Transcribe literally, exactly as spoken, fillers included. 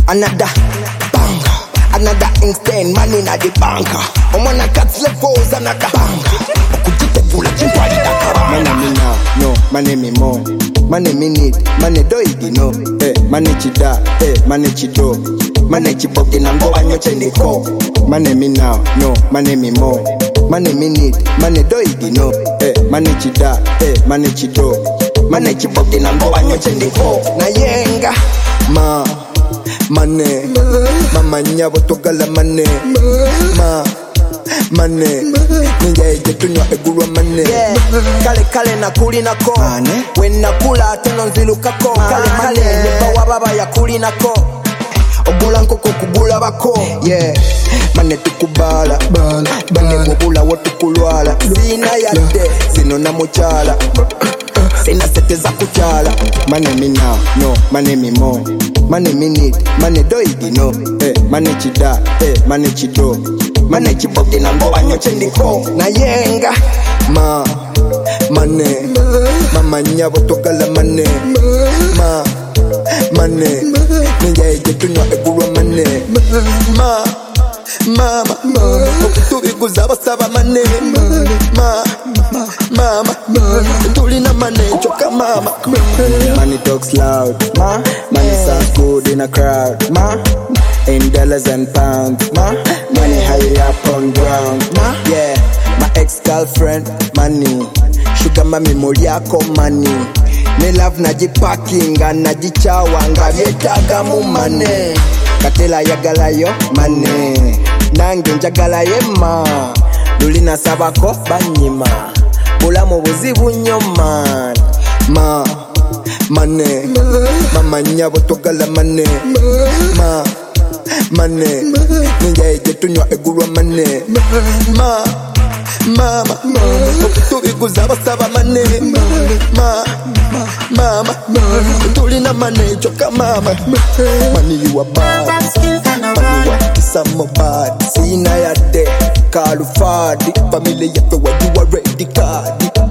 Another banger, another instant man in the banker. I'm on a cat's levels, another banger. Man me now, no, man me more. Man me need, man do it, no. Eh, man chida, eh, man chido. Man chipoke na mbo anyo chende ko. Man me now, no, man me more. Man me need, man do it, no. Eh, man chida, eh, man chido. Man chipoke na mbo anyo chende ko. Na yenga, ma. Mane, mama nyabo togala mane, ma, mane, ninja eje tunywa egurwa mane. Kale kale na kuli na ko, when na kula teno nziluka ko. Kale mane, nipa wababa ya kuli na ko. Obula nkoko kubula bako, yeah. Mane tukubala, mane mubula watukulwala. Zina yade, zino na muchala. Sina sete za kuchala. Mane me now, no, mane me more. Mane me need, mane do it, no. Eh, mane chida, eh, mane chido. Mane chipoke na mbo anyo chendiko. Na yenga, ma, mane, mama nyabo tokala mane, ma, mane, ninja eje tunywa egurwa mane, ma, mama, okutubi kuzaba saba mane, ma, mama, tuli na mane choka mama. Money talks loud, ma. Money sounds good in a crowd, ma. In dollars and pounds, ma. Money high up on ground, ma. Yeah, my ex-girlfriend, money. Sugar mami moli yako money. Me love najipakinga, najichawanga, vyetaga mu money. Katela yagala yo money. Nange njagala ye ma. Lulina sabako banyima. Bulamu buzibu nnyo man. Ma, mane, mama nyabo togala mane, ma, mane, ninja eje tunywa egurwa mane, ma, mama, okutubi kuzaba saba mane, ma, mama, tuli na mane choka mama. Money you a bad, money what is some bad. Sina ya de, kalu fadi, familia yape wa you already card.